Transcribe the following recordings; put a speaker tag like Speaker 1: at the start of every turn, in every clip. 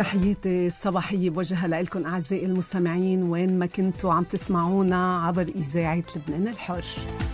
Speaker 1: تحياتي الصباحية بوجهها لكم أعزائي المستمعين وين ما كنتوا عم تسمعونا عبر إذاعة لبنان الحر.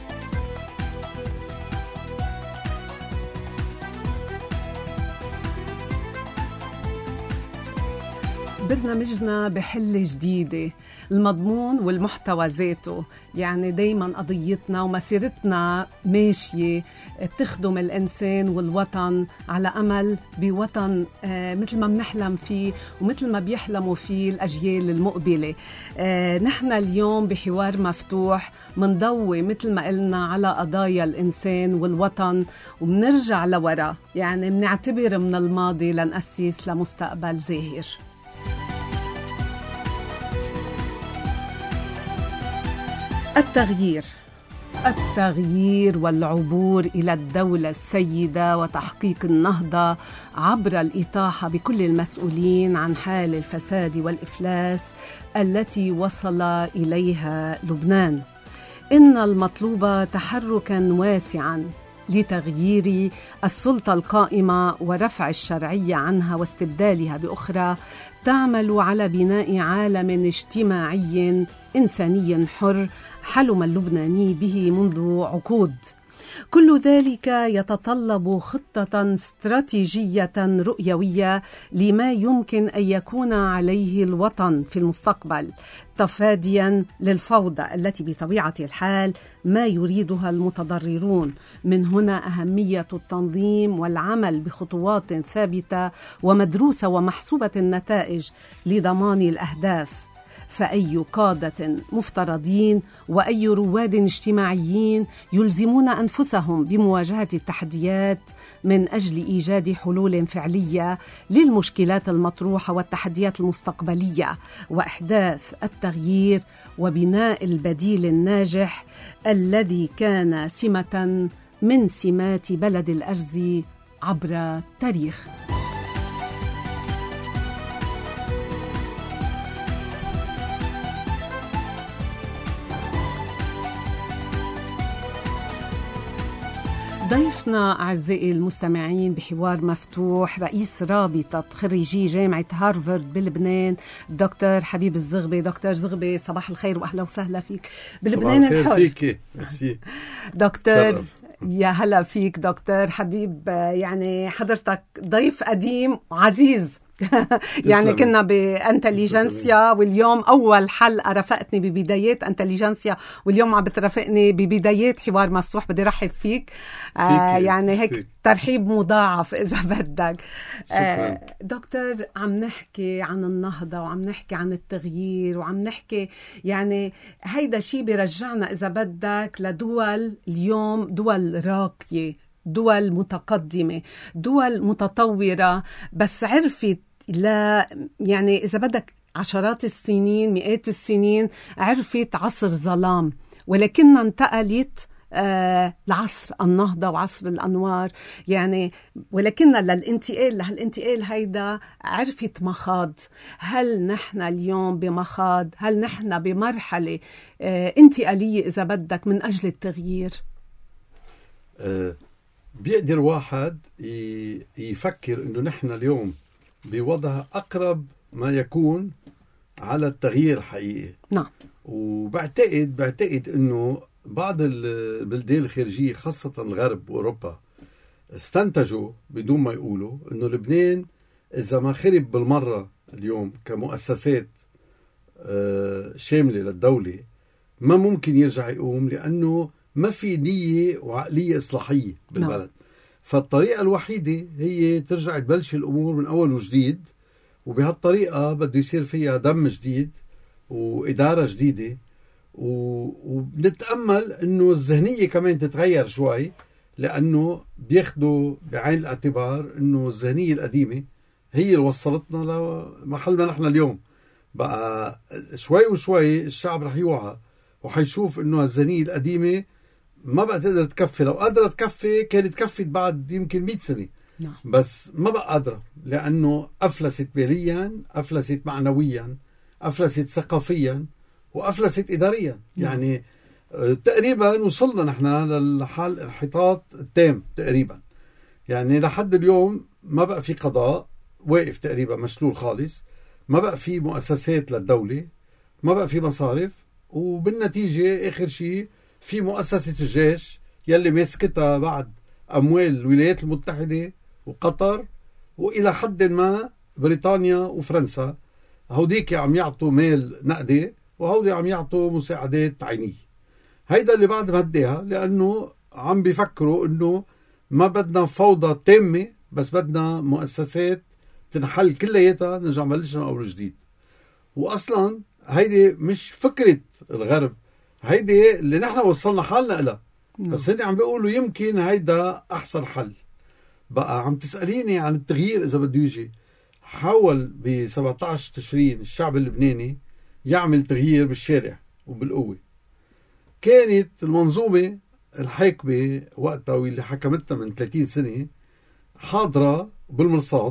Speaker 1: برنامجنا بحلة جديدة، المضمون والمحتوى ذاته، يعني دايما قضيتنا ومسيرتنا ماشية بتخدم الإنسان والوطن على أمل بوطن مثل ما بنحلم فيه ومثل ما بيحلموا فيه الأجيال المقبلة. نحن اليوم بحوار مفتوح منضوي مثل ما قلنا على قضايا الإنسان والوطن وبنرجع لورا، يعني بنعتبر من الماضي لنأسس لمستقبل زاهر. التغيير والعبور إلى الدولة السيدة وتحقيق النهضة عبر الإطاحة بكل المسؤولين عن حال الفساد والإفلاس التي وصل إليها لبنان. إن المطلوب تحركاً واسعاً لتغيير السلطة القائمة ورفع الشرعية عنها واستبدالها بأخرى تعمل على بناء عالم اجتماعي إنساني حر حلم اللبناني به منذ عقود. كل ذلك يتطلب خطة استراتيجية رؤيوية لما يمكن أن يكون عليه الوطن في المستقبل، تفاديا للفوضى التي بطبيعة الحال ما يريدها المتضررون. من هنا أهمية التنظيم والعمل بخطوات ثابتة ومدروسة ومحسوبة النتائج لضمان الأهداف. فأي قادة مفترضين وأي رواد اجتماعيين يلزمون أنفسهم بمواجهة التحديات من أجل إيجاد حلول فعلية للمشكلات المطروحة والتحديات المستقبلية وإحداث التغيير وبناء البديل الناجح الذي كان سمة من سمات بلد الأرز عبر التاريخ. ضيفنا أعزائي المستمعين بحوار مفتوح رئيس رابطة خريجي جامعة هارفارد بلبنان دكتور حبيب الزغبي. دكتور زغبي صباح الخير وأهلا وسهلا فيك بلبنان الحر.
Speaker 2: صباح الخير فيك.
Speaker 1: دكتور يا هلا فيك دكتور حبيب، يعني حضرتك ضيف قديم وعزيز يعني كنا بانتليجنسيا واليوم أول حلقة رافقتني ببدايات انتليجنسيا واليوم عم بترافقني ببدايات حوار مفتوح. بدي رحب فيك يعني هيك ترحيب مضاعف إذا بدك. دكتور عم نحكي عن النهضة وعم نحكي عن التغيير وعم نحكي يعني هيدا شيء بيرجعنا إذا بدك لدول اليوم، دول راقية، دول متقدمة، دول متطورة، بس عرفت لا يعني إذا بدك عشرات السنين مئات السنين عرفت عصر ظلام، ولكنها انتقلت لعصر النهضة وعصر الأنوار يعني، ولكننا لهالانتقال هيدا عرفت مخاض. هل نحن اليوم بمخاض؟ هل نحن بمرحلة انتقالية إذا بدك من أجل التغيير؟
Speaker 2: بيقدر واحد يفكر إنه نحن اليوم بوضع أقرب ما يكون على التغيير الحقيقي.
Speaker 1: نعم.
Speaker 2: وبعتقد إنه بعض البلدان الخارجية خاصة الغرب وأوروبا استنتجوا بدون ما يقولوا إنه لبنان إذا ما خرب بالمرة اليوم كمؤسسات شاملة للدولة ما ممكن يرجع يقوم، لأنه ما في نية وعقلية إصلاحية بالبلد. نعم. فالطريقة الوحيدة هي ترجع تبلش الأمور من أول وجديد، وبهالطريقة بده يصير فيها دم جديد وإدارة جديدة، ونتأمل أنه الذهنية كمان تتغير شوي، لأنه بياخدوا بعين الاعتبار أنه الذهنية القديمة هي اللي وصلتنا لمحلنا نحن اليوم. بقى شوي وشوي الشعب رح يوعى وحيشوف أنه الذهنية القديمة ما بقى تقدر تكفي. لو قادرة تكفي كانت تكفي بعد يمكن 100 سنة.
Speaker 1: نعم.
Speaker 2: بس ما بقى قادرة، لأنه أفلست باليا، أفلست معنويا، أفلست ثقافيا، وأفلست إداريا. نعم. يعني تقريبا وصلنا نحن للحال الانحطاط التام تقريبا. يعني لحد اليوم ما بقى في قضاء، واقف تقريبا مشلول خالص، ما بقى في مؤسسات للدولة، ما بقى في مصارف، وبالنتيجة آخر شيء في مؤسسة الجيش يلي ماسكتها بعد أموال الولايات المتحدة وقطر وإلى حد ما بريطانيا وفرنسا. هوديك عم يعطوا مال نقدي وهودي عم يعطوا مساعدات عينية. هيدا اللي بعد مهديها، لأنه عم بيفكروا إنه ما بدنا فوضى تامة، بس بدنا مؤسسات تنحل كلياتها، نرجع نبلش من أول جديد. وأصلا هيدي مش فكرة الغرب، هيدي اللي نحن وصلنا حالنا إلها. بس هني عم بيقولوا يمكن هيدا أحسن حل. بقى عم تسأليني عن التغيير إذا بده يجي. حاول ب 17 تشرين الشعب اللبناني يعمل تغيير بالشارع وبالقوة. كانت المنظومة الحاكمة وقتها واللي حكمتنا من 30 سنة حاضرة بالمرصاد،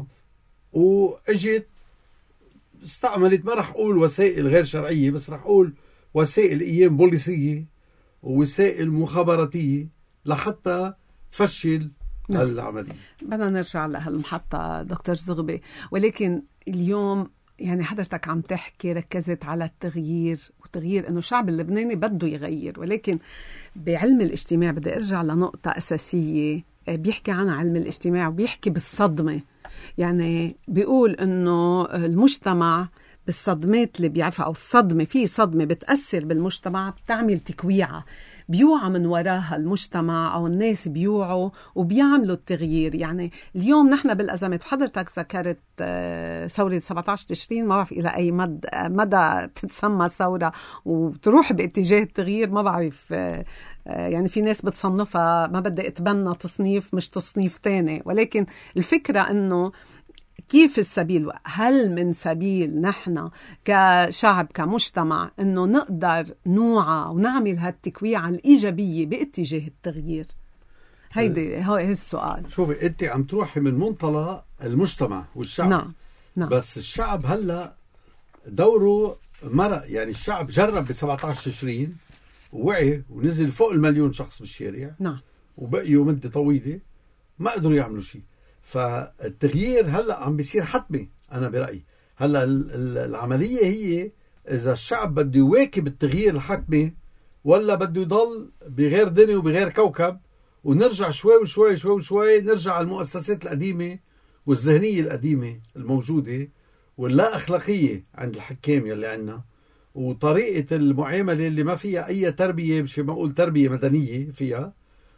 Speaker 2: واجت استعملت، ما رح أقول وسائل غير شرعية، بس رح أقول وسائل أيام بوليسية ووسائل مخابراتية لحتى تفشل هالعملية.
Speaker 1: بدنا نرجع لهالمحطة دكتور زغبي، ولكن اليوم يعني حضرتك عم تحكي ركزت على التغيير، وتغيير انه الشعب اللبناني بده يغير، ولكن بعلم الاجتماع بدي ارجع لنقطة أساسية بيحكي عنها علم الاجتماع، وبيحكي بالصدمة. يعني بيقول انه المجتمع بالصدمات اللي بيعرفها، او الصدمة، في صدمة بتأثر بالمجتمع بتعمل تكويعة، بيوعى من وراها المجتمع أو الناس بيوعوا وبيعملوا التغيير. يعني اليوم نحن بالأزمات، وحضرتك ذكرت ثورة 17 تشرين، ما بعرف إلى أي مدى تتسمى ثورة وتروح باتجاه التغيير، ما بعرف. يعني في ناس بتصنفها، ما بدي اتبنى تصنيف مش تصنيف تاني، ولكن الفكرة أنه كيف السبيل، هل من سبيل نحن كشعب كمجتمع أنه نقدر نوعى ونعمل هالتكويعة الإيجابية باتجاه التغيير؟ هيدي هو السؤال.
Speaker 2: شوفي، أنت عم تروحي من منطلق المجتمع والشعب.
Speaker 1: نعم.
Speaker 2: بس الشعب هلأ دوره مرق. يعني الشعب جرب ب 17 تشرين ووعي ونزل فوق 1,000,000 شخص بالشارع.
Speaker 1: نعم.
Speaker 2: وبقيوا مدة طويلة ما قدروا يعملوا شيء. فالتغيير هلأ عم بيصير حتمي. أنا برأيي هلأ العملية هي إذا الشعب بده يواكب التغيير الحتمي ولا بده يضل بغير دنيا وبغير كوكب، ونرجع شوي وشوي شوي وشوي نرجع على المؤسسات القديمة والذهنية القديمة الموجودة واللا أخلاقية عند الحكام يلي عنا، وطريقة المعاملة اللي ما فيها أي تربية، مش ما أقول تربية مدنية فيها،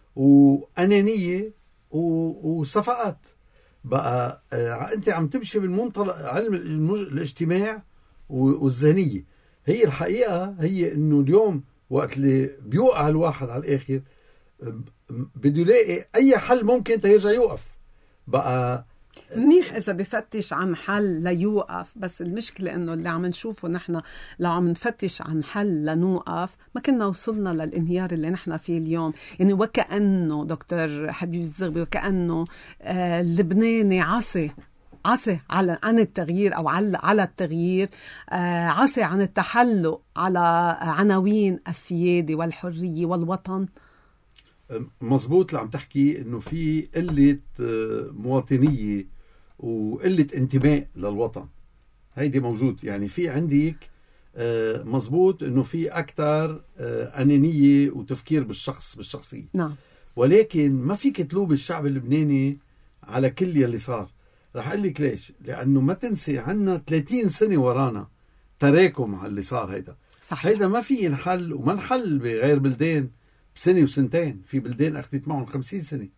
Speaker 2: وأنانية وصفقات. بقى أنت عم تمشي من منطلق علم الاجتماع والذهنية. هي الحقيقة هي إنه اليوم وقت اللي بيوقع الواحد على الآخر بده يلاقي أي حل ممكن تيرجع يوقف. بقى
Speaker 1: منيح إذا بفتش عن حل ليوقف، بس المشكلة إنه اللي عم نشوفه نحن لو عم نفتش عن حل لنوقف ما كنا وصلنا للانهيار اللي نحن فيه اليوم. يعني وكأنه دكتور حبيب الزغبي، وكأنه اللبناني عصي عن التغيير، أو على التغيير، عصي عن التحلق على عناوين السيادة والحرية والوطن.
Speaker 2: مزبوط اللي عم تحكي، انه في قلة مواطنية وقلة انتماء للوطن. هيدي موجود. يعني في عندك مزبوط انه في اكتر انانية وتفكير بالشخصية.
Speaker 1: نعم.
Speaker 2: ولكن ما فيك تلوم الشعب اللبناني على كل يلي صار. رح اقول لك ليش. لانه ما تنسي عنا 30 سنة ورانا تراكم على اللي صار. هيدا صحيح. هيدا ما في ينحل، وما نحل بغير بلدان بسنة وسنتين. في بلدان أخذت معهم 50 سنة.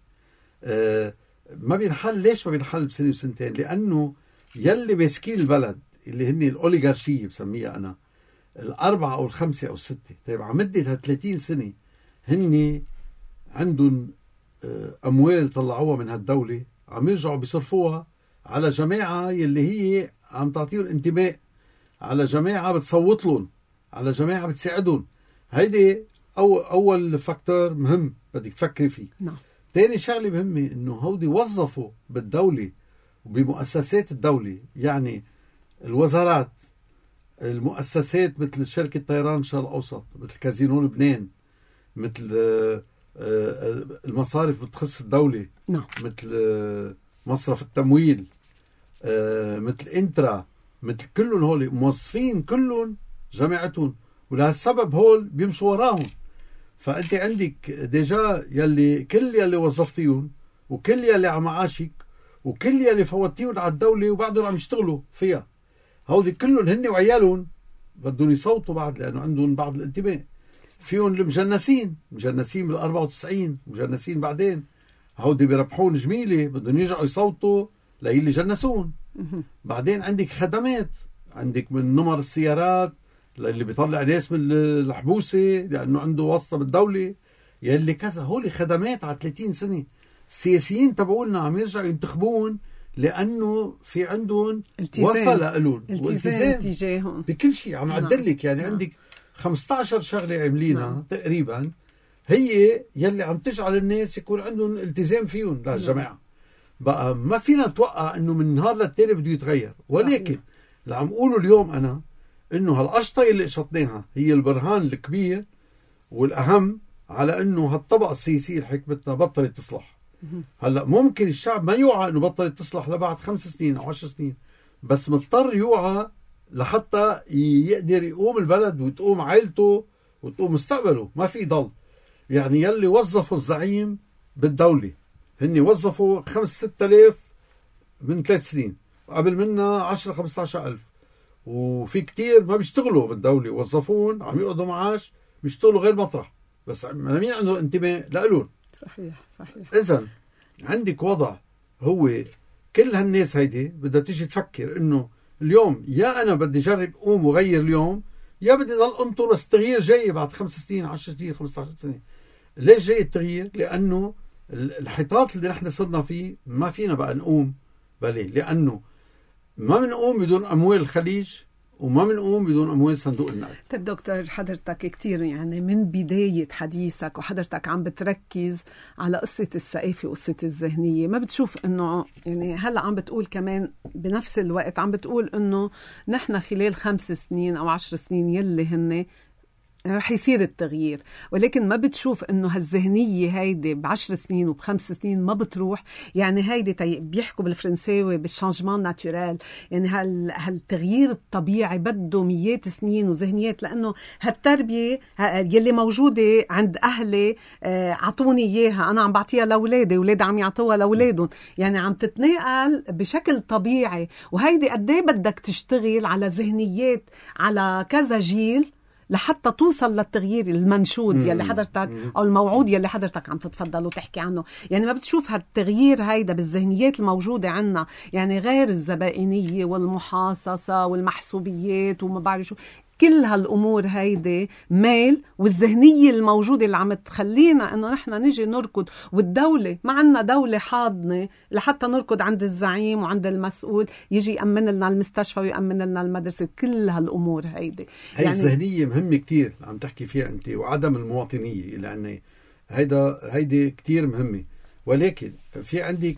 Speaker 2: ما بينحل. ليش ما بينحل بسنة وسنتين؟ لأنه يلي ماسكين البلد اللي هن الأوليغارشية بسميها أنا، 4 أو 5 أو 6، طيب على مدة 30 سنة هن عندهم أموال طلعوها من هالدولة، عم يرجعوا بيصرفوها على جماعة يلي هي عم تعطيهم انتماء، على جماعة بتصوت لهم، على جماعة بتساعدهم. هيدي أول فاكتور مهم بدك تفكري فيه.
Speaker 1: نعم.
Speaker 2: تاني شغلة مهمة إنه هودي وظفوا بالدولة وبمؤسسات الدولة، يعني الوزارات، المؤسسات مثل شركة طيران الشرق الأوسط، مثل كازينو لبنان، مثل المصارف بتخص الدولة.
Speaker 1: نعم.
Speaker 2: مثل مصرف التمويل، مثل انترا، مثل كلهم هول موظفين كلهم جامعتهم، ولهالسبب هول بيمشوا وراهم. فأنت عندك ديجا يلي كل يلي وظفتيهم وكل يلي على معاشك وكل يلي فوتيهم على الدولة وبعدهم عم يشتغلوا فيها، هودي كلهم هن وعيالهم بدهم يصوتوا بعد، لأنه عندهم بعض الانتماء. فيهم المجنسين بال94، مجنسين بعدين هودي بيربحون جميلة، بدهم يرجعوا يصوتوا للي جنسون. بعدين عندك خدمات، عندك من نمر السيارات اللي بيطلع ناس من الحبوسة لأنه عنده واسطة بالدولة، يلي كذا. هولي خدمات على 30 سنة. السياسيين تبعولنا عم يرجعوا ينتخبون لأنه في عندهم وفا لألون
Speaker 1: التزام تجاههم
Speaker 2: بكل شيء. عم أعدلك يعني عندك 15 شغلة عملينها تقريبا هي يلي عم تجعل الناس يكون عندهم التزام فيهم للجماعة. بقى ما فينا نتوقع انه من نهار للتالي بده يتغير، ولكن اللي عم اقوله اليوم انا انه هالقشطة اللي قشطناها هي البرهان الكبير والاهم على انه هالطبقة السياسية اللي حكمتنا بطلت تصلح. هلا ممكن الشعب ما يوعى انه بطلت تصلح لبعد 5 سنين او 10 سنين، بس مضطر يوعى لحتى يقدر يقوم البلد وتقوم عائلته وتقوم مستقبله. ما في ضل يعني يلي وظفوا الزعيم بالدولة هني وظفوا 5-6 آلاف من 3 سنين، وقبل منا 10-15 ألف، وفي كتير ما بيشتغلوا بالدولة وظفون عم يقضوا معاش بيشتغلوا غير مطرح، بس مين عنده انتماء لألون.
Speaker 1: صحيح.
Speaker 2: إذن عندك وضع هو كل هالناس هيدي بدها تيجي تفكر انه اليوم يا انا بدي جرب قوم وغير اليوم، يا بدي ضل انطر بس التغيير جاي بعد 5 سنين 10 سنين 15 سنة. ليش جاي التغيير؟ لأنه الحيطات اللي نحن صرنا فيه ما فينا بقى نقوم بلي، لأنه ما بنقوم بدون أموال الخليج وما بنقوم بدون أموال صندوق النقد.
Speaker 1: طيب دكتور، حضرتك كتير يعني من بداية حديثك وحضرتك عم بتركز على قصة الثقافة وقصة الذهنية، ما بتشوف انه يعني هلأ عم بتقول كمان بنفس الوقت عم بتقول انه نحن خلال 5 سنين أو 10 سنين يلي هن رح يصير التغيير، ولكن ما بتشوف انه هالذهنية هيدي ب10 سنين وب5 سنين ما بتروح؟ يعني هيدي بيحكوا بالفرنساوي بالشانجمان ناتورال، يعني هالتغيير الطبيعي بده مئات سنين وذهنيات، لانه هالتربية يلي موجودة عند اهلي عطوني اياها، انا عم بعطيها لاولادي، اولادي عم يعطوها لاولادهم، يعني عم تتنقل بشكل طبيعي. وهيدي قد ايه بدك تشتغل على ذهنيات على كذا جيل لحتى توصل للتغيير المنشود يلي حضرتك أو الموعود يلي حضرتك عم تتفضل وتحكي عنه. يعني ما بتشوف هالتغيير هيدا بالذهنيات الموجودة عنا، يعني غير الزبائنية والمحاصصة والمحسوبيات وما بعرف شو، كل هالأمور هيدي ميل، والذهنية الموجودة اللي عم تخلينا إنه نحن نجي نركض، والدولة ما عنا دولة حاضنة لحتى نركض عند الزعيم وعند المسؤول يجي يأمن لنا المستشفى ويأمن لنا المدرسة، كل هالأمور هيدي.
Speaker 2: هي يعني الذهنية مهمة كتير عم تحكي فيها أنت، وعدم المواطنية، لأن هيدي كتير مهمة. ولكن في عندك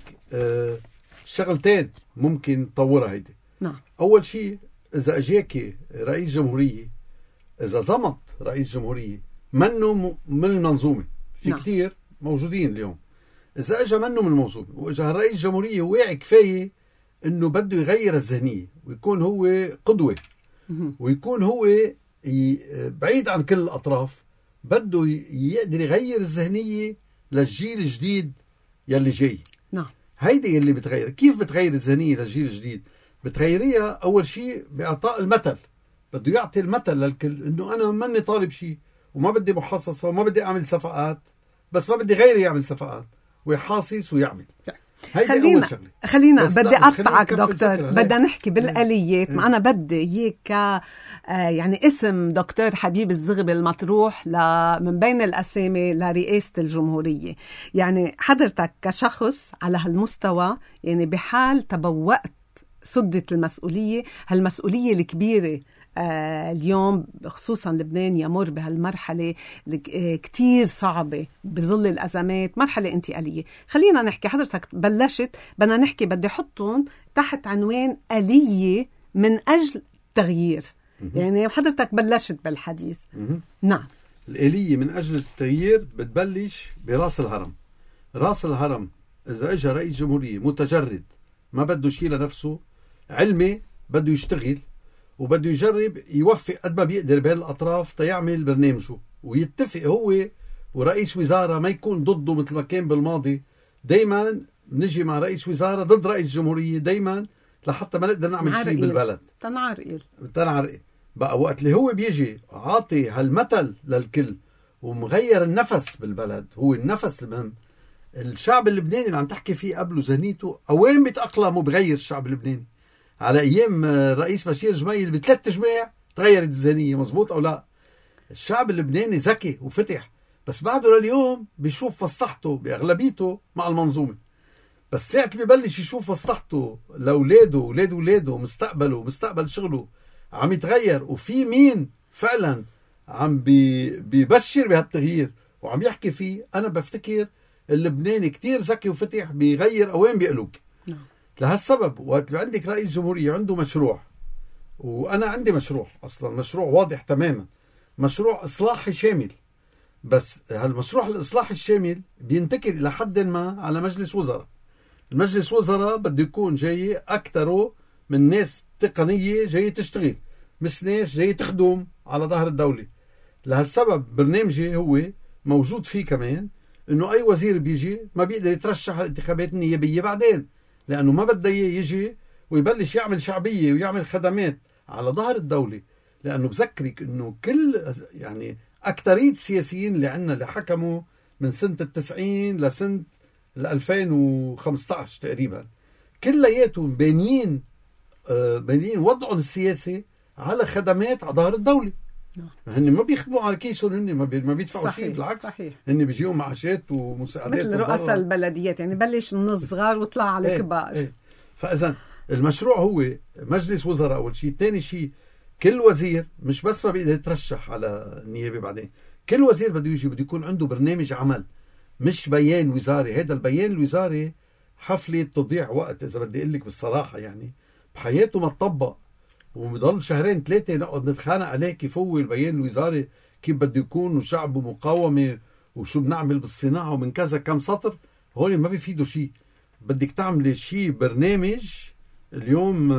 Speaker 2: شغلتين ممكن تطورها هيدي.
Speaker 1: نعم.
Speaker 2: أول شيء إذا أجاكي رئيس جمهورية، إذا زمط رئيس جمهورية منه من المنظومة، في
Speaker 1: نعم.
Speaker 2: كتير موجودين اليوم، إذا أجا منه من المنظومة وإجا الرئيس جمهورية واعي كفاية إنه بده يغير الذهنية ويكون هو قدوة ويكون هو بعيد عن كل الأطراف، بده يقدر يغير الذهنية للجيل الجديد يلي جاي.
Speaker 1: نعم.
Speaker 2: هيدي اللي بتغير. كيف بتغير الذهنية للجيل الجديد؟ بتغيريها أول شيء بإعطاء المثل، بده يعطي المثل للكل إنه أنا ماني طالب شيء وما بدي محاصصة وما بدي أعمل صفقات، بس ما بدي غيري يعمل صفقات ويحاصص ويعمل. خلينا
Speaker 1: بدي أقطعك دكتور، بدنا نحكي بالآليات. ما أنا بدي إياك يعني اسم دكتور حبيب الزغبي المطروح من بين الأسامي لرئاسة الجمهورية. يعني حضرتك كشخص على هالمستوى، يعني بحال تبوأت سدة المسؤولية، هالمسؤولية الكبيرة اليوم خصوصا لبنان يمر بهالمرحلة كتير صعبة بظل الأزمات، مرحلة انتقالية. خلينا نحكي، حضرتك بلشت، بدنا نحكي، بدي حطهم تحت عنوان آلية من أجل تغيير. يعني حضرتك بلشت بالحديث. نعم.
Speaker 2: الآلية من أجل التغيير بتبلش براس الهرم. راس الهرم إذا اجى رئيس جمهورية متجرد ما بده شيء لنفسه علمي بده يشتغل وبده يجرب يوفق قد ما بيقدر بين الأطراف تيعمل برنامجه، ويتفق هو ورئيس وزارة ما يكون ضده مثل ما كان بالماضي. دايما نجي مع رئيس وزارة ضد رئيس جمهورية دايما لحتى ما نقدر نعمل شيء بالبلد. تنعرقل بقى وقت اللي هو بيجي عاطي هالمثل للكل ومغير النفس بالبلد. هو النفس المهم. الشعب اللبناني اللي عم تحكي فيه قبله ذهنيته وين بيتأقلم وبغير الشعب اللبناني. على أيام رئيس بشير جميل ب3 جماع تغيرت الذهنية، مزبوط أو لا؟ الشعب اللبناني ذكي وفتح، بس بعده لليوم بيشوف مصلحته بأغلبيته مع المنظومة. بس ساعة بيبلش يشوف مصلحته لأولاده ولاده مستقبله ومستقبل شغله عم يتغير، وفي مين فعلا عم بيبشر بهالتغيير وعم يحكي فيه، أنا بفتكر اللبناني كتير ذكي وفتح بيغير أوين بيقلب. لهالسبب وقت عندك رئيس جمهورية عنده مشروع، وأنا عندي مشروع أصلا، مشروع واضح تماما، مشروع إصلاحي شامل، بس هالمشروع الإصلاحي الشامل بينتقل إلى حد ما على مجلس وزراء. المجلس وزراء بده يكون جاي أكتره من ناس تقنية جاي تشتغل، مش ناس جاي تخدم على ظهر الدولة. لهالسبب برنامجي هو موجود فيه كمان إنه أي وزير بيجي ما بيقدر يترشح على الانتخابات النيابية بعدين، لأنه ما بده يجي ويبلش يعمل شعبية ويعمل خدمات على ظهر الدولة. لأنه بذكرك إنه كل يعني أكترية السياسيين اللي عنا اللي حكموا من سنة 90 لسنة 2015 تقريبا كلياتهم بانيين وضعهم السياسي على خدمات على ظهر الدولة. هن ما بيخدموا على كيسهم، هن ما بيدفعوا شيء، بالعكس هن بيجيهم معاشات ومساعدات
Speaker 1: مثل رؤساء البلديات، يعني بلش من الصغار وطلع على الكبار.
Speaker 2: فإذا المشروع هو مجلس وزراء أول شيء. ثاني شيء كل وزير مش بس ما بيقدر يترشح على النيابة بعدين، كل وزير بده يجي بده يكون عنده برنامج عمل، مش بيان وزاري. هذا البيان الوزاري حفلة تضيع وقت إذا بدي أقول لك بالصراحة، يعني بحياته ما تطبق، وبضل 2-3 نقعد نتخانق عليه كيف هو البيان الوزاري كيف بده يكون وشعبه مقاومة وشو بنعمل بالصناعة ومن كذا كم سطر. هون ما بيفيدوا شيء. بدك تعمل شيء برنامج. اليوم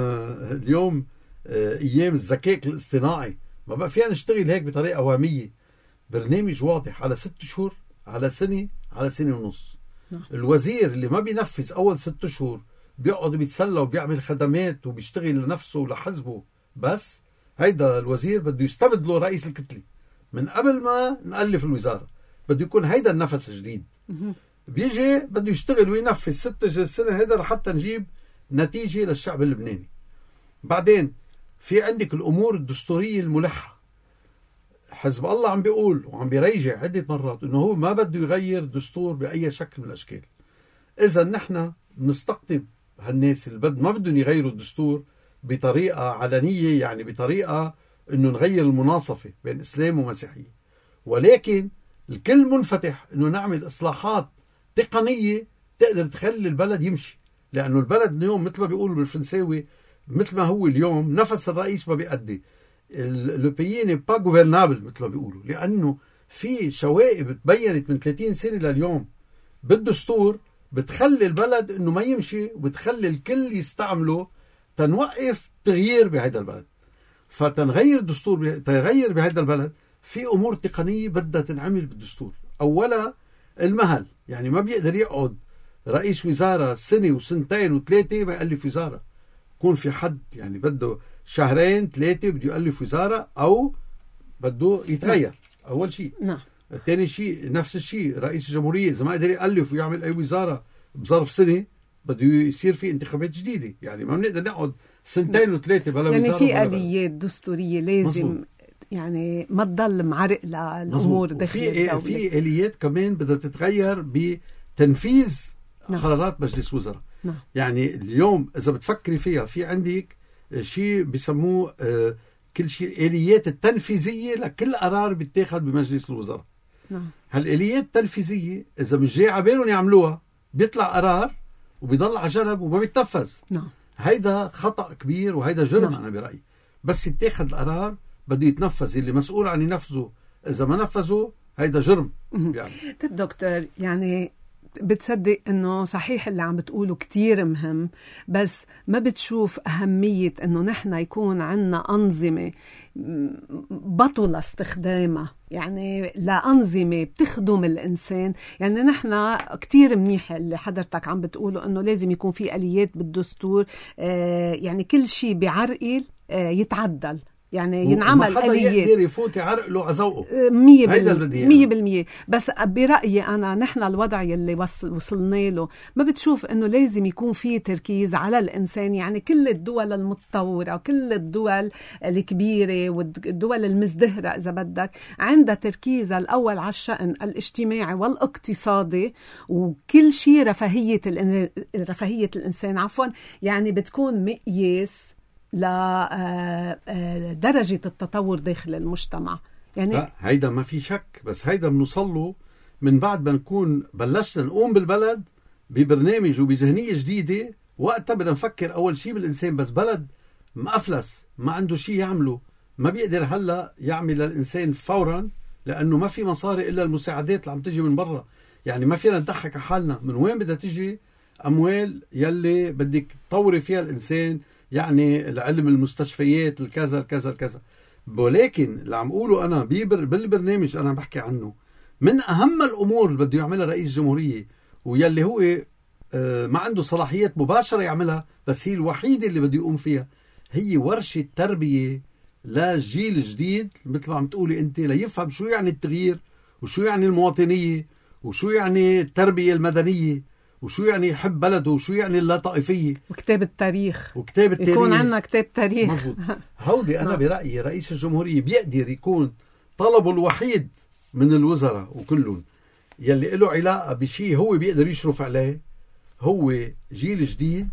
Speaker 2: أيام الذكاء الاصطناعي ما بقى فينا نشتغل هيك بطريقة وهمية. برنامج واضح على 6 شهور، على سنة، على 1.5 سنة. الوزير اللي ما بينفذ أول 6 شهور بيقعد بيتسلى وبيعمل خدمات وبيشتغل لنفسه ولحزبه، بس هيدا الوزير بده يستبدله رئيس الكتلة من قبل ما نألف الوزارة. بده يكون هيدا النفس الجديد. بيجي بده يشتغل وينفذ 6 سنة هيدا لحتى نجيب نتيجة للشعب اللبناني. بعدين في عندك الأمور الدستورية الملحة. حزب الله عم بيقول وعم بيرجع عدة مرات إنه هو ما بده يغير الدستور بأي شكل من الأشكال. إذا نحن نستقطب هالناس اللي ما بدهم يغيروا الدستور بطريقة علنية، يعني بطريقة إنه نغير المناصفة بين إسلام ومسيحية، ولكن الكل منفتح إنه نعمل إصلاحات تقنية تقدر تخلي البلد يمشي. لأنه البلد اليوم مثل ما بيقولوا بالفرنساوي، مثل ما هو اليوم نفس الرئيس ما بيأدي. le pays n'est pas gouvernable مثل ما بيقولوا، لأنه في شوائب تبينت من 30 سنة لليوم بالدستور بتخلي البلد إنه ما يمشي، وبتخلي الكل يستعمله تنوقف تغيير بهذا البلد. فتنغير الدستور تغير بهذا البلد في أمور تقنية بدها تنعمل بالدستور. أولا المهل، يعني ما بيقدر يقعد رئيس وزارة 1 و2 و3 ما يألف وزارة. يكون في حد يعني بده 2-3 بده يألف وزارة أو بده يتغير. أول شيء. ثاني شيء نفس الشيء رئيس الجمهورية إذا ما قدر يألف ويعمل أي وزارة بظرف سنة بده يصير في انتخابات جديدة. يعني ما بنقدر نقعد 2 و3 بلا
Speaker 1: يعني
Speaker 2: وزارة.
Speaker 1: في آليات دستورية لازم مزبوط. يعني ما تضل معرق للأمور داخل الدولة.
Speaker 2: في آليات كمان بدها تتغير بتنفيذ قرارات مجلس وزراء. يعني اليوم إذا بتفكري فيها في عندك شيء بيسموه كل شيء آليات التنفيذية لكل قرار بيتاخد بمجلس الوزراء. هالآليات التنفيذية إذا مش جاي عبالهم يعملوها بيطلع قرار وبيضل على جنب وما بيتنفذ. هيدا خطأ كبير وهيدا جرم. أنا برأيي بس يتاخد القرار بده يتنفذ، اللي مسؤول عن ينفذه إذا ما نفذه هيدا جرم.
Speaker 1: يعني طيب دكتور، يعني بتصدق انه صحيح اللي عم بتقوله كتير مهم، بس ما بتشوف أهمية انه نحن يكون عنا أنظمة بطل استخدامها، يعني لأنظمة بتخدم الإنسان. يعني نحن كتير منيح اللي حضرتك عم بتقوله إنه لازم يكون في آليات بالدستور، يعني كل شيء بعرقل يتعدل، يعني ينعمل
Speaker 2: آليات. ما حدا يقدر يفوت يعرقله عزوقه
Speaker 1: 100%. بس برأيي أنا نحن الوضع اللي وصلنا له ما بتشوف إنه لازم يكون فيه تركيز على الإنسان. يعني كل الدول المتطورة وكل الدول الكبيرة والدول المزدهرة إذا بدك عندها تركيز الأول على الشأن الاجتماعي والاقتصادي، وكل شيء رفاهية الإنسان عفوا، يعني بتكون مقياس لدرجة التطور داخل المجتمع. يعني
Speaker 2: لا هيدا ما في شك، بس هيدا بنوصله من بعد ما نكون بلشنا نقوم بالبلد ببرنامج وبذهنية جديدة. وقتها بدنا نفكر أول شيء بالإنسان. بس بلد مأفلس ما عنده شيء يعمله، ما بيقدر هلأ يعمل للإنسان فورا، لأنه ما في مصاري إلا المساعدات اللي عم تجي من برا. يعني ما فينا نضحك على حالنا. من وين بدها تجي أموال يلي بدك تطوري فيها الإنسان؟ يعني العلم، المستشفيات، الكذا الكذا الكذا. ولكن اللي عم قوله أنا بالبرنامج أنا بحكي عنه، من أهم الأمور اللي بده يعملها رئيس جمهورية، ويلي هو ما عنده صلاحيات مباشرة يعملها، بس هي الوحيدة اللي بده يقوم فيها، هي ورشة تربية لجيل جديد، مثل ما عم تقولي أنت، ليفهم شو يعني التغيير، وشو يعني المواطنية، وشو يعني التربية المدنية، وشو يعني يحب بلده، وشو يعني اللا طائفية،
Speaker 1: وكتاب التاريخ.
Speaker 2: التاريخ
Speaker 1: يكون عندنا كتاب تاريخ.
Speaker 2: مزبوط. هودي أنا برأيي رئيس الجمهورية بيقدر يكون طلبه الوحيد من الوزراء وكلهم يلي له علاقة بشيء هو بيقدر يشرف عليه، هو جيل جديد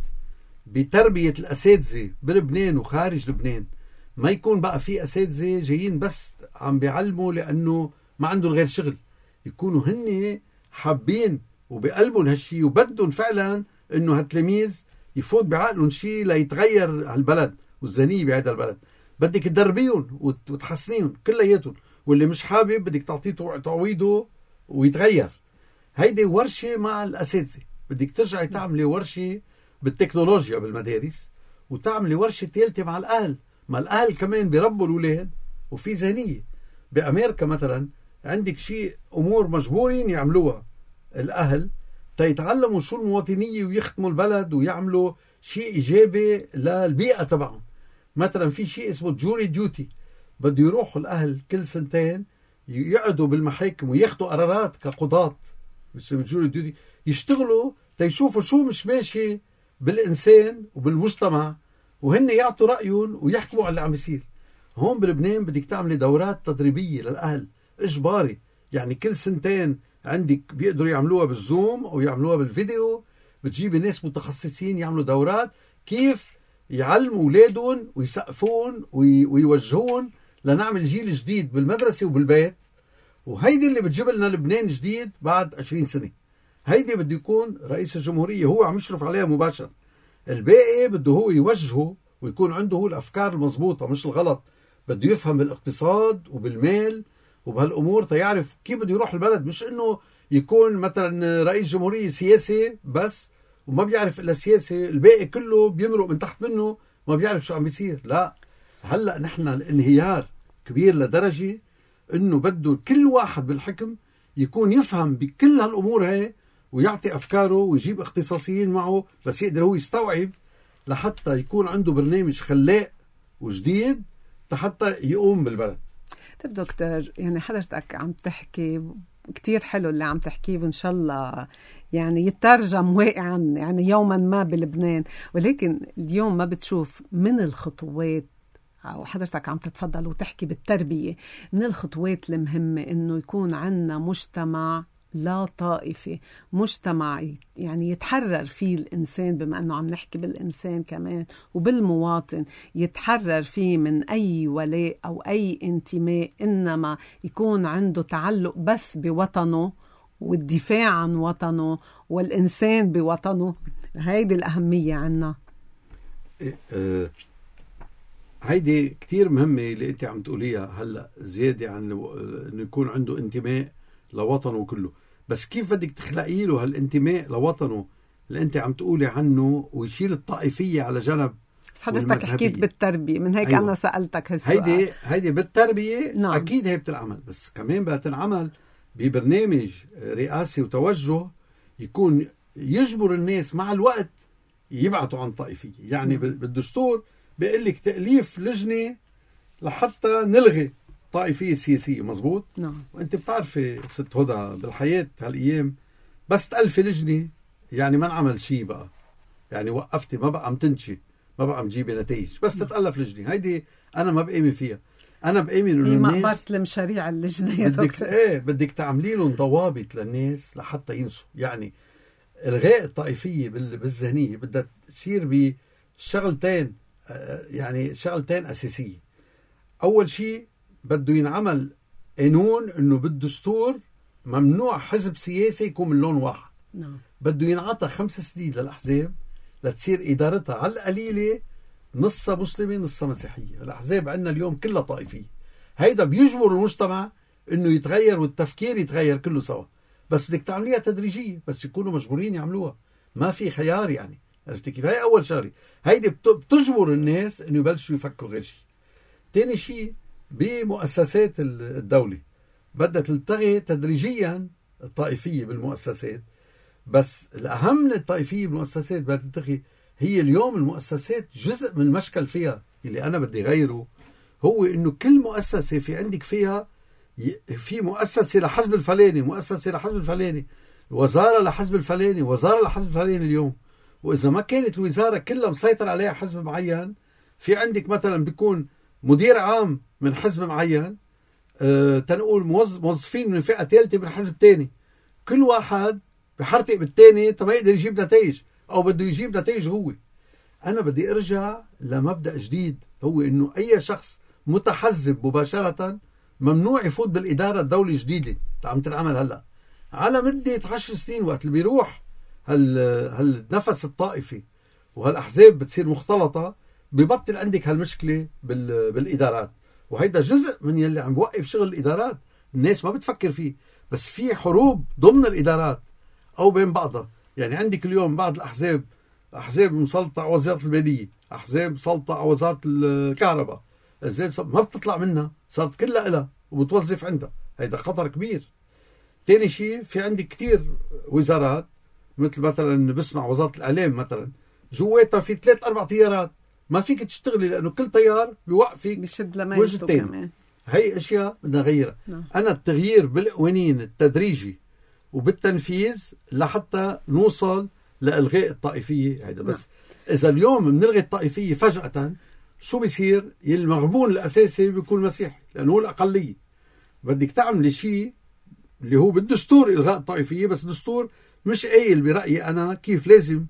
Speaker 2: بتربية الأساتذة بلبنان وخارج لبنان. ما يكون بقى في أساتذة جايين بس عم بيعلموا لأنه ما عندهم غير شغل، يكونوا هن حابين وبقلبهم هالشي وبدهم فعلا انه هالتلاميذ يفوت بعقلهم شيء ليتغير هالبلد والذهنية بهذا البلد. بدك تدربيهم وتحسنيهم كلياتهم، واللي مش حابب بدك تعطيه تعويضه ويتغير. هيدي ورشة مع الأساتذة. بدك ترجعي تعملي ورشة بالتكنولوجيا بالمدارس، وتعملي ورشة ثالثة مع الأهل. ما الأهل كمان بيربوا الأولاد وفي ذهنية. بأمريكا مثلا عندك شيء أمور مجبورين يعملوها الأهل تيتعلموا شو المواطنية ويخدموا البلد ويعملوا شيء إيجابي للبيئة تبعهم. مثلا في شيء اسمه جوري ديوتي، بده يروحوا الأهل كل سنتين يقعدوا بالمحاكم وياخدوا قرارات كقضاة، جوري ديوتي، يشتغلوا تيشوفوا شو مش ماشي بالإنسان وبالمجتمع، وهن يعطوا رأيهم ويحكموا على اللي عم يصير. هون بلبنان بدك تعملي دورات تدريبية للأهل إجباري. يعني كل سنتين عندك بيقدروا يعملوها بالزوم أو يعملوها بالفيديو، بتجيبي ناس متخصصين يعملوا دورات كيف يعلموا أولادهم ويسقفون ويوجهون لنعمل جيل جديد بالمدرسة وبالبيت. وهيدي اللي بتجيب لنا لبنان جديد بعد 20 سنة. هيدي بده يكون رئيس الجمهورية هو عم يشرف عليها مباشرة. الباقي بده هو يوجهه ويكون عنده هو الأفكار المضبوطة مش الغلط. بده يفهم بالاقتصاد وبالمال وبهالأمور تيعرف كيف بده يروح البلد. مش إنه يكون مثلا رئيس جمهورية سياسي بس وما بيعرف إلا السياسة، الباقي كله بيمرق من تحت منه ما بيعرف شو عم بيصير. لا، هلأ نحن الانهيار كبير لدرجة إنه بده كل واحد بالحكم يكون يفهم بكل هالأمور هاي ويعطي أفكاره ويجيب اختصاصيين معه، بس يقدر هو يستوعب لحتى يكون عنده برنامج خلاق وجديد حتى يقوم بالبلد.
Speaker 1: طيب دكتور، يعني حضرتك عم تحكي كتير حلو اللي عم تحكيه، وإن شاء الله يعني يترجم واقعا يعني يوما ما بلبنان. ولكن اليوم ما بتشوف من الخطوات، أو حضرتك عم تتفضل وتحكي بالتربية، من الخطوات المهمة إنه يكون عنا مجتمع لا طائفي، مجتمع يعني يتحرر فيه الإنسان، بما أنه عم نحكي بالإنسان كمان وبالمواطن، يتحرر فيه من أي ولاء أو أي انتماء، إنما يكون عنده تعلق بس بوطنه والدفاع عن وطنه والإنسان بوطنه. هيدي الأهمية عنا.
Speaker 2: هيدي كتير مهمة اللي أنت عم تقوليها هلأ، زيادة عن إنه يكون عنده انتماء لوطنه كله. بس كيف بدك تخلقي له هالانتماء لوطنه اللي انت عم تقولي عنه، ويشيل الطائفية على جنب.
Speaker 1: بس حضرتك حكيت بالتربية، من هيك أيوة. أنا سألتك هالسؤال.
Speaker 2: هيدي بالتربية
Speaker 1: نعم.
Speaker 2: أكيد هي بتنعمل، بس كمان بدها تنعمل ببرنامج رئاسي وتوجه يكون يجبر الناس مع الوقت يبعثوا عن طائفية. يعني بالدستور بيقول لك تأليف لجنة لحتى نلغي طائفية سياسية، مزبوط؟
Speaker 1: نعم.
Speaker 2: وانت بتعرفي ست هدى بالحياة هالأيام بس تألفي لجنة يعني ما نعمل شيء بقى، يعني وقفتي ما بقى عم تنشي، ما بقى عم تجيبي نتائج، بس تتألف لجنة. هيدي أنا ما بآمن فيها. أنا بآمن إنه الناس
Speaker 1: مقبرة المشاريع اللجنة يا دكتور.
Speaker 2: بدك تعملي لهم ضوابط للناس لحتى ينسوا. يعني إلغاء الطائفية بالذهنية بدها تصير بشغلتين، يعني شغلتين أساسية. أول شيء بده ينعمل قانون إنه بالدستور ممنوع حزب سياسي يكون من لون واحد.
Speaker 1: نعم.
Speaker 2: بده ينعطى 5 سنين للأحزاب لتصير إدارتها على القليلة نصها مسلمة نصها مسيحية. الأحزاب عندنا اليوم كلها طائفية. هيدا بيجبر المجتمع إنه يتغير والتفكير يتغير كله سوا، بس بدك تعمليها تدريجية، بس يكونوا مجبورين يعملوها، ما في خيار. يعني عرفت كيف؟ هاي أول شغلة. هيدي بتجبر الناس إنه يبلشوا يفكروا غير شيء. تاني شيء بمؤسسات الدولة بدها تلتغي تدريجيا الطائفية بالمؤسسات، بس الأهم من الطائفية بالمؤسسات بدها تلتغي. هي اليوم المؤسسات جزء من المشكل فيها اللي أنا بدي غيره، هو إنه كل مؤسسة في عندك فيها في مؤسسة لحزب الفلاني، مؤسسة لحزب الفلاني، وزارة لحزب الفلاني، وزارة لحزب الفلاني اليوم. وإذا ما كانت الوزارة كلها مسيطر عليها حزب معين، في عندك مثلا بيكون مدير عام من حزب معين، تنقول موظفين من فئة ثالثة من حزب تاني، كل واحد بحرتق بالتاني ما يقدر يجيب نتائج، أو بده يجيب نتائج هو. أنا بدي أرجع لمبدأ جديد، هو إنه أي شخص متحزب مباشرة ممنوع يفوت بالإدارة الدولة الجديدة اللي عم تنعمل هلأ على مدة 10 سنين. وقت اللي بيروح هالنفس الطائفي وهالأحزاب بتصير مختلطة، ببطل عندك هالمشكلة بالإدارات. وهيدا جزء من يلي عم بوقف شغل الإدارات. الناس ما بتفكر فيه، بس في حروب ضمن الإدارات أو بين بعضها. يعني عندك اليوم بعض الأحزاب، أحزاب مسلطة على وزارة المالية، أحزاب مسلطة على وزارة الكهرباء، ما بتطلع منها، صارت كلها إلها وبتوظف عندها. هيدا خطر كبير. تاني شيء في عندك كتير وزارات، مثل مثلا بسمع وزارة الإعلام مثلا جواتها في 3-4 طيارات، ما فيك تشتغلي لأنه كل طيار بيوقفك
Speaker 1: بيشد لميته كمان.
Speaker 2: هي أشياء بدنا نغيرها. أنا التغيير بالقوانين التدريجي وبالتنفيذ لحتى نوصل لإلغاء الطائفية هيدا. بس إذا اليوم بنلغي الطائفية فجأة، شو بيصير؟ المغبون الأساسي بيكون مسيحي لأنه هو الأقلية. بدك تعمل شيء اللي هو بالدستور إلغاء الطائفية، بس دستور مش قايل برأيي أنا كيف لازم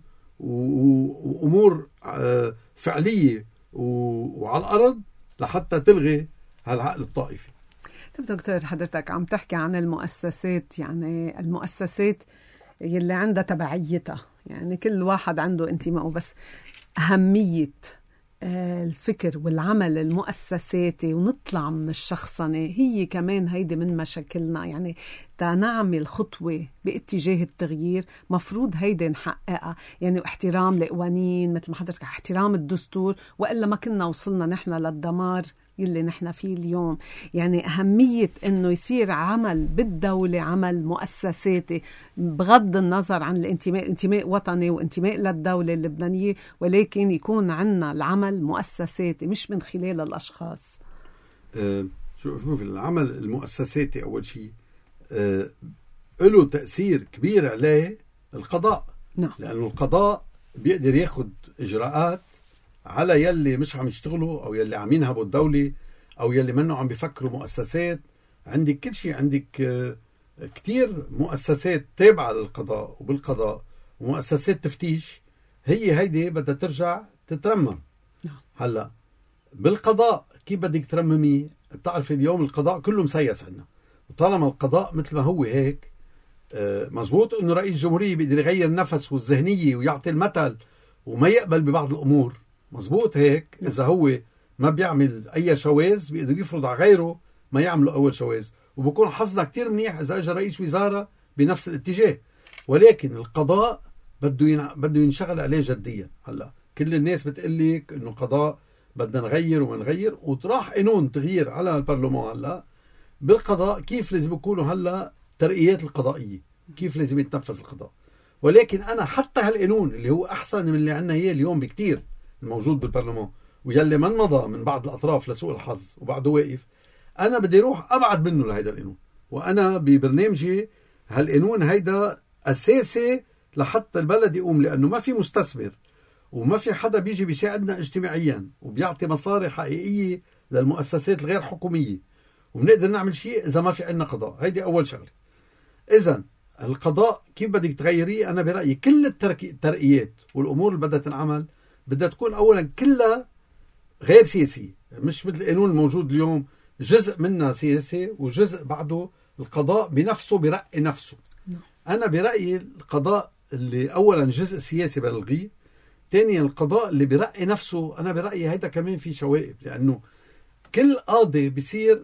Speaker 2: وأمور فعلية وعلى الأرض لحتى تلغي هالعقل الطائفي.
Speaker 1: طب دكتور، حضرتك عم تحكي عن المؤسسات، يعني المؤسسات يلي عندها تبعيتها، يعني كل واحد عنده انتماءه، بس أهمية الفكر والعمل المؤسساتي ونطلع من الشخصنة هي كمان هيدي من مشاكلنا. يعني تنعمل خطوة باتجاه التغيير مفروض هيدي نحققها، يعني احترام القوانين مثل ما حضرتك، احترام الدستور، وإلا ما كنا وصلنا نحن للدمار يلي نحن فيه اليوم. يعني أهمية أنه يصير عمل بالدولة، عمل مؤسساتي بغض النظر عن الانتماء، انتماء وطني وانتماء للدولة اللبنانية، ولكن يكون عنا العمل مؤسساتي مش من خلال الأشخاص.
Speaker 2: شوف العمل المؤسساتي أول شيء له تأثير كبير عليه القضاء.
Speaker 1: نعم.
Speaker 2: لأنه القضاء بيقدر ياخد إجراءات على يلي مش عم يشتغلوا، أو يلي عم ينهبوا الدولة، أو يلي منه عم بيفكروا مؤسسات. عندك كل شيء، عندك كتير مؤسسات تابعة للقضاء وبالقضاء، ومؤسسات تفتيش. هيدي بدها ترجع تترمم. هلأ بالقضاء كيف بدك ترمميه؟ بتعرف اليوم القضاء كله مسيس عنا، وطالما القضاء مثل ما هو هيك مزبوط انه رئيس الجمهورية بيقدر يغير النفس والذهنية ويعطي المثل وما يقبل ببعض الامور، مزبوط هيك. اذا هو ما بيعمل اي شواذ بيقدر يفرض على غيره ما يعملوا اول شواذ. وبكون حظنا كتير منيح اذا اجى رئيس وزارة بنفس الاتجاه. ولكن القضاء بده ينشغل عليه جديا. هلا كل الناس بتقلك انه قضاء بدنا نغير وما نغير، وطرح قانون تغيير على البرلمان هلا بالقضاء كيف لازم يكونوا هلا ترقيات القضائيه، كيف لازم يتنفذ القضاء. ولكن انا حتى هالقانون اللي هو احسن من اللي عندنا اياه اليوم بكتير الموجود بالبرلمان، ويلي من مضى من بعض الاطراف لسوء الحظ وبعده واقف، انا بدي اروح ابعد منه لهيدا القانون. وانا ببرنامجي هالقانون هيدا اساسي لحتى البلد يقوم، لانه ما في مستثمر وما في حدا بيجي بيساعدنا اجتماعيا وبيعطي مصاري حقيقيه للمؤسسات الغير حكوميه، وبنقدر نعمل شيء اذا ما في عندنا قضاء. هيدي اول شغله. اذا القضاء كيف بدك تغيريه؟ انا برايي كل الترقيات والامور اللي بدها تنعمل بدها تكون اولا كلها غير سياسيه، مش مثل القانون الموجود اليوم جزء منها سياسي وجزء بعده القضاء بنفسه برقي نفسه. انا برايي القضاء اللي اولا جزء سياسي بلغيه، ثانيا القضاء اللي برقي نفسه انا برايي هيدا كمان في شوائب، لانه كل قاضي بيصير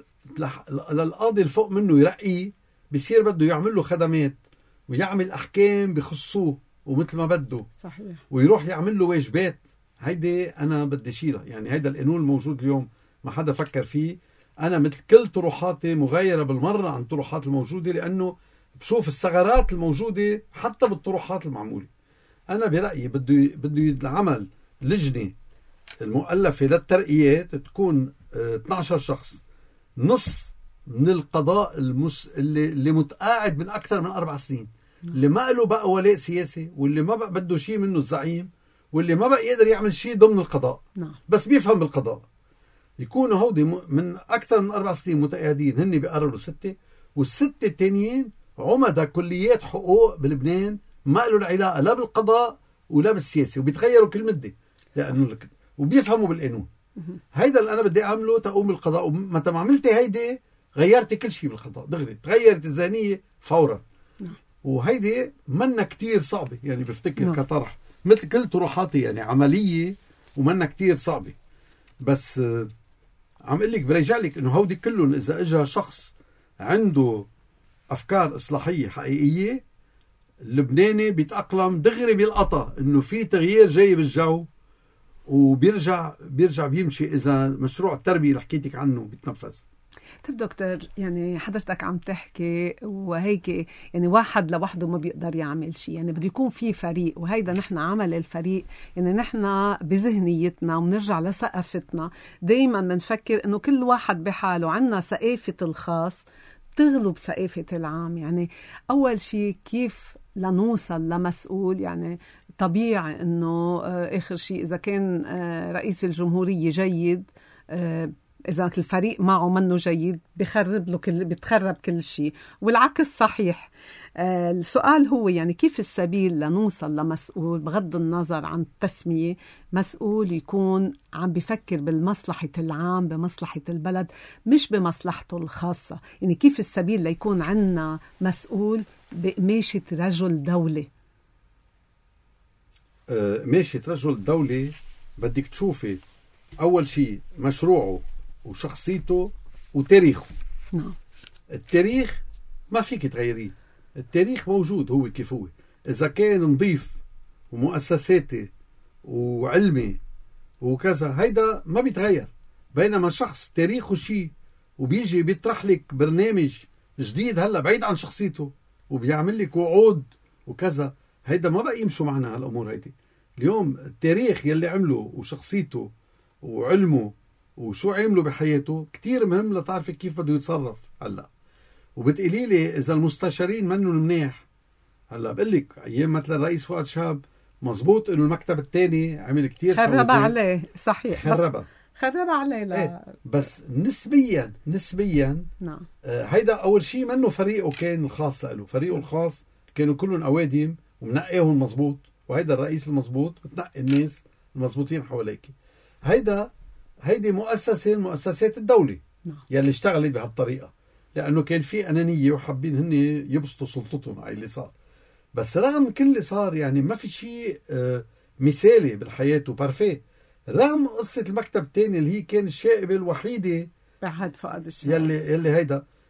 Speaker 2: للقاضي الفوق منه يرقيه بيصير بده يعمل له خدمات ويعمل احكام بخصوه ومثل ما بده.
Speaker 1: صحيح.
Speaker 2: ويروح يعمل له واجبات. هيدي انا بدي شيلها. يعني هيدا القانون الموجود اليوم ما حدا فكر فيه. انا مثل كل طروحاتي مغايره بالمره عن الطروحات الموجوده، لانه بشوف الثغرات الموجوده حتى بالطروحات المعموله. انا برايي بده يتعمل لجنه المؤلفه للترقيات تكون 12 شخص، نص من القضاء اللي متقاعد من اكثر من 4 سنين، اللي ما له بقى ولاء سياسي، واللي ما بقى بده شيء منه الزعيم، واللي ما بقى يقدر يعمل شيء ضمن القضاء بس بيفهم بالقضاء. يكونوا هودي من اكثر من 4 سنين متقاعدين، هن بيقرروا 6، والستة التانيين عمدة كليات حقوق بلبنان ما له العلاقة لا بالقضاء ولا بالسياسة، وبيتغيروا كل مدة لأنه وبيفهموا بالقانون. هيدا اللي أنا بدي أعمله تقوم بالقضاء. ومتى ما عملتي هيدي غيرت كل شيء بالقضاء دغري، تغيرت الذهنية فورا. وهيدي منا كتير صعبة، يعني بفتكر كطرح مثل كل طروحاتي يعني عملية ومنا كتير صعبة. بس عم قلك برجع لك إنه هودي كلهم إذا إجا شخص عنده أفكار إصلاحية حقيقية، اللبناني بيتأقلم دغري بيلقطها إنه في تغيير جاي بالجو، وبيرجع بيمشي إذا مشروع التربية اللي حكيتك عنه بيتنفذ.
Speaker 1: طيب دكتور، يعني حضرتك عم تحكي وهيك يعني واحد لوحده ما بيقدر يعمل شيء، يعني بده يكون في فريق، وهيدا نحن عمل الفريق. يعني نحن بذهنيتنا ومنرجع لثقافتنا دايما بنفكر إنه كل واحد بحاله، عنا ثقافة الخاص تغلب ثقافة العام. يعني أول شيء كيف لنوصل لمسؤول، يعني طبيعي إنه آخر شيء إذا كان رئيس الجمهورية جيد، إذا الفريق معه منه جيد بتخرب كل شيء، والعكس صحيح. السؤال هو يعني كيف السبيل لنوصل لمسؤول بغض النظر عن التسمية، مسؤول يكون عم بفكر بالمصلحة العام، بمصلحة البلد، مش بمصلحته الخاصة. يعني كيف السبيل ليكون عنا مسؤول بقماشة رجل دولة؟
Speaker 2: ماشية رجل دولة بدك تشوفي أول شيء مشروعه وشخصيته وتاريخه. التاريخ ما فيك تغيريه، التاريخ موجود هو كيف هو. إذا كان نظيف ومؤسساتي وعلمي وكذا هيدا ما بيتغير. بينما شخص تاريخه شيء وبيجي بيطرح لك برنامج جديد هلا بعيد عن شخصيته وبيعمل لك وعود وكذا، هيدا ما بقى يمشوا معنا هالأمور. هيدي اليوم التاريخ يلي عمله وشخصيته وعلمه وشو عمله بحياته كتير مهم لتعرفي كيف بده يتصرف. هلا وبتقولي لي اذا المستشارين منهم منيح، هلا بقول لك ايام مثلا الرئيس فؤاد شهاب مزبوط انه المكتب الثاني عمل كتير
Speaker 1: خرب عليه. صحيح، خرب عليه.
Speaker 2: لا بس نسبيا
Speaker 1: نعم.
Speaker 2: هيدا اول شيء منه فريقه كان الخاص له، فريقه الخاص كانوا كلهم اوادم ومنقيهم مزبوط، وهيدا الرئيس المزبوط بتنقي الناس المزبوطين حواليك. هيدي مؤسسة من مؤسسات الدولة يلي اشتغلت بهالطريقة، لأنه كان في أنانية وحابين هن يبسطوا سلطتهم على اللي صار. بس رغم كل اللي صار يعني ما في شيء مثالي بالحياة وبارفيه. رغم قصة المكتب الثاني اللي هي كان الشائبة الوحيدة
Speaker 1: بعد فؤاد الشهاب
Speaker 2: يلي هيدا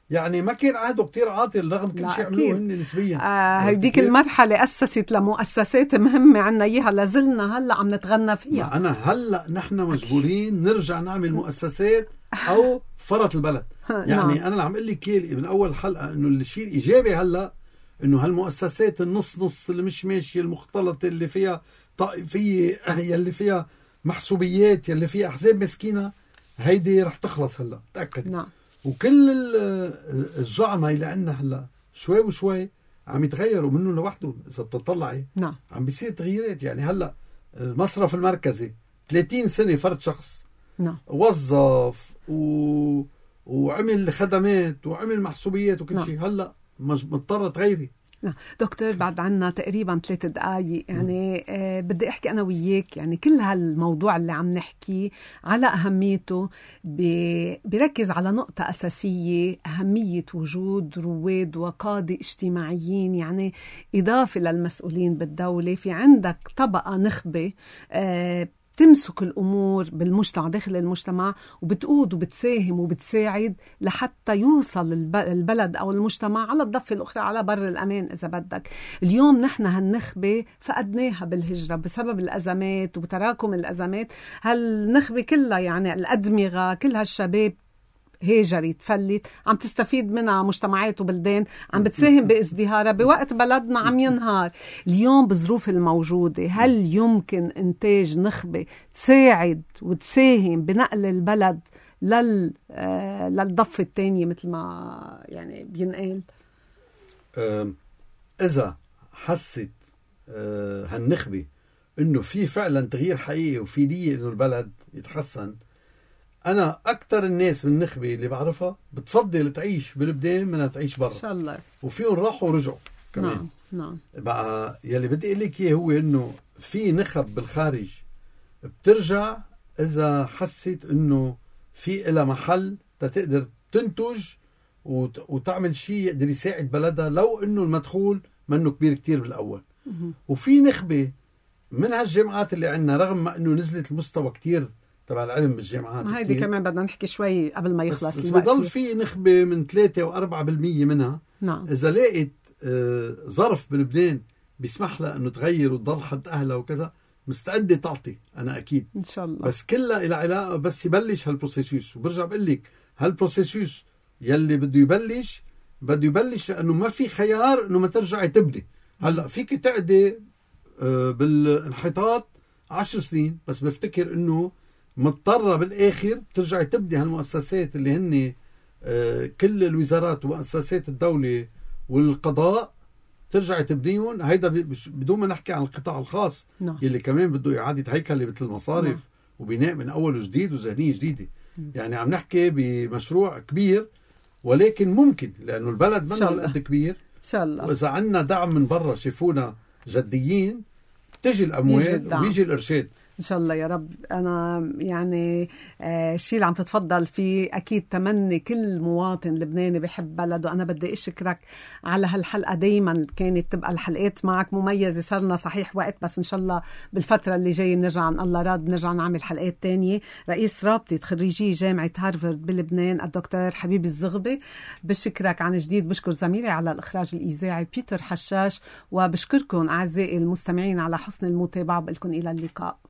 Speaker 2: يعني ما كان عهده كتير عاطل رغم كل شيء عملوه هن نسبيا.
Speaker 1: هيديك المرحلة أسست لمؤسسات مهمة عنا إياها لازلنا هلأ عم نتغنى فيها.
Speaker 2: أنا هلأ نحن مجبورين نرجع نعمل مؤسسات أو فرط البلد. يعني أنا اللي عم أقول لك من أول حلقة إنه الشيء الإيجابي هلأ إنه هالمؤسسات النص اللي مش ماشية المختلطة اللي فيها طائفية يلي فيها محسوبيات يلي فيها أحزاب مسكينة هيدي رح تخلص هلأ تأكد.
Speaker 1: نعم.
Speaker 2: وكل الزعماء اللي عندنا هلا شوي وشوي عم يتغيروا منه لوحدهم. اذا بتطلعي
Speaker 1: نعم.
Speaker 2: عم بيصير تغييرات. يعني هلا المصرف المركزي 30 سنه فرد شخص.
Speaker 1: نعم.
Speaker 2: وظف وعمل خدمات وعمل محسوبيات وكل شيء. هلا مضطره تغيري.
Speaker 1: دكتور بعد عنا تقريبا 3 دقايق يعني بدي احكي انا وياك. يعني كل هالموضوع اللي عم نحكي على اهميته بيركز على نقطة اساسية، اهمية وجود رواد وقادة اجتماعيين، يعني اضافة للمسؤولين بالدولة. في عندك طبقة نخبة تمسك الأمور بالمجتمع داخل المجتمع وبتقود وبتساهم وبتساعد لحتى يوصل البلد أو المجتمع على الضفة الأخرى على بر الأمان إذا بدك. اليوم نحن هالنخبة فقدناها بالهجرة بسبب الأزمات وبتراكم الأزمات. هالنخبة كلها يعني الأدمغة كل هالشباب هاجرت فلت عم تستفيد منها مجتمعات وبلدان عم بتساهم بازدهارها بوقت بلدنا عم ينهار. اليوم بظروف الموجودة هل يمكن إنتاج نخبة تساعد وتساهم بنقل البلد للضفة الثانية مثل ما يعني بينقال؟
Speaker 2: إذا حست هالنخبة إنه في فعلا تغيير حقيقي وفي نية إنه البلد يتحسن، أنا أكتر الناس من النخبة اللي بعرفها بتفضل تعيش بلبنان منها تعيش برا.
Speaker 1: إن شاء الله.
Speaker 2: وفيهم راحوا ورجعوا كمان.
Speaker 1: نعم.
Speaker 2: بقى يلي بدي أقول لك إياه هو إنه في نخب بالخارج بترجع إذا حست إنه في إلها محل تقدر تنتج وتعمل شيء يقدر يساعد بلدها لو إنه المدخول منه كبير كتير بالأول. وفي نخبة من هالجامعات اللي عندنا رغم ما إنه نزلت المستوى كتير تبع العلم بالجامعات،
Speaker 1: هيدي كمان بدنا نحكي شوي قبل ما يخلص
Speaker 2: بس بضل في نخبة من 3 و 4% منها.
Speaker 1: نعم.
Speaker 2: إذا لقيت ظرف بلبنان بيسمح لها إنه تغير وتضل حد أهلها وكذا مستعدة تعطي. أنا أكيد
Speaker 1: إن شاء الله.
Speaker 2: بس كلها إلى علاقة بس يبلش هالبروسيسوس. وبرجع بقول لك هالبروسيسوس يلي بده يبلش لأنه ما في خيار إنه ما ترجعي تبني. هلا فيك تقعدي بالانحطاط 10 سنين بس بفتكر إنه مضطرة بالآخر ترجع تبني هالمؤسسات اللي هن كل الوزارات ومؤسسات الدولة والقضاء ترجع تبنيهم. هيدا بدون ما نحكي عن القطاع الخاص اللي كمان بده إعادة هيكلة مثل المصارف وبناء من أول وجديد وذهنية جديدة. يعني عم نحكي بمشروع كبير ولكن ممكن لأنه البلد منه قد كبير.
Speaker 1: إن شاء الله.
Speaker 2: وإذا عنا دعم من برا شافونا جديين تجي الأموال ويجي الإرشاد
Speaker 1: إن شاء الله يا رب. أنا يعني الشيء اللي عم تتفضل فيه أكيد تمني كل مواطن لبناني بيحب بلده. أنا بدي أشكرك على هالحلقة. دايما كانت تبقى الحلقات معك مميزة. صرنا صحيح وقت بس إن شاء الله بالفترة اللي جاي بنرجع عن الله راد نرجع نعمل حلقات تانية. رئيس رابطة خريجي جامعة هارفارد بلبنان الدكتور حبيب الزغبي بشكرك عن جديد. بشكر زميلي على الإخراج الإذاعي بيتر حشاش وبشكركم أعزائي المستمعين على حسن المتابعة. بقلكم إلى اللقاء.